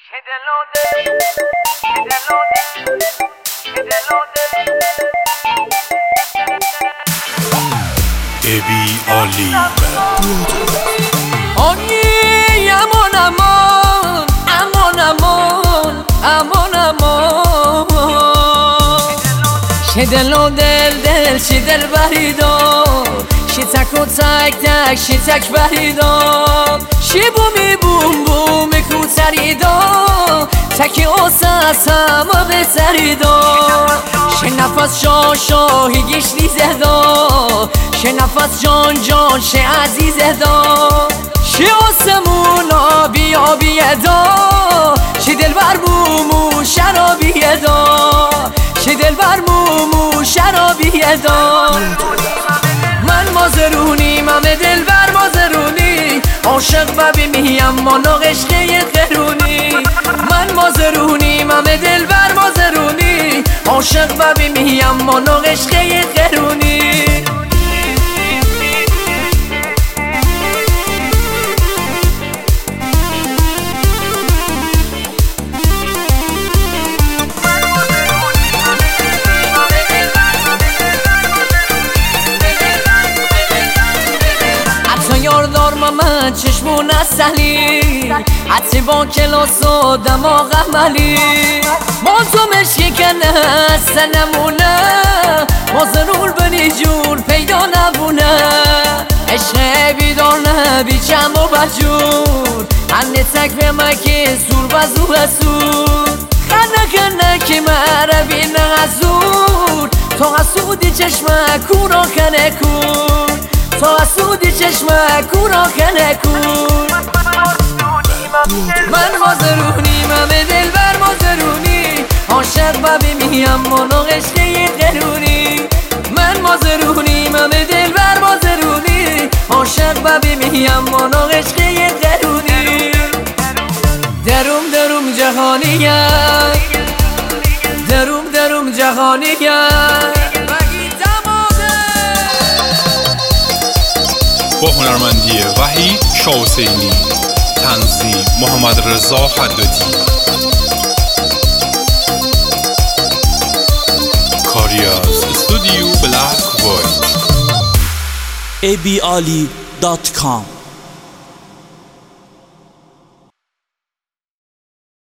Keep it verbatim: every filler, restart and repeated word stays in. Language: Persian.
ابی علی آنی امان امان امان امان امان امان شه دل و دل دل شه دل بریدار شه تک و تک تک شه تک بریدار شه بومی بوم بوم کوتریدار تکی اوسس همه بسریدار شه نفس شاه شاهی گیش نیزه دار شه نفس جان جان شه عزیزه دار شه آسمون آبی آبیه دار شه دل بر مومو شرابیه دار شه دل بر مومو شرابیه دار من مازرونی ممه دل بر مازرونی عاشق ببی میم مانو عشقه قرونی من مازرونی ممه دل بر مازرونی عاشق ببی میم مانو عشقه قرونی یاردار من چشمون اصلی حتی با کلاس و دماغ عملی ما تو مشکی که نسته نمونه ما ضرور بنی جور پیدا نبونه عشق بیدار نبی چم و بجور هنه تک به مکی سور بزو سور خنه کنه که مره بین غزور تا حسودی چشمه کورا کنه کور تا حسودی چشمه کورا کنه کور من مازرونی ممه دل بر مازرونی عاشق ببی میم مانو عشقه قرونی من مازرونی ممه دل بر مازرونی عاشق ببی میم مانو عشقه قرونی دروم دروم جهانیه دروم دروم جهانیه با هنرمندی وحید شاه حسینی، تنظیم محمد رضا حدادی، کاری از استودیو بلک وایت. ابی علی دات کام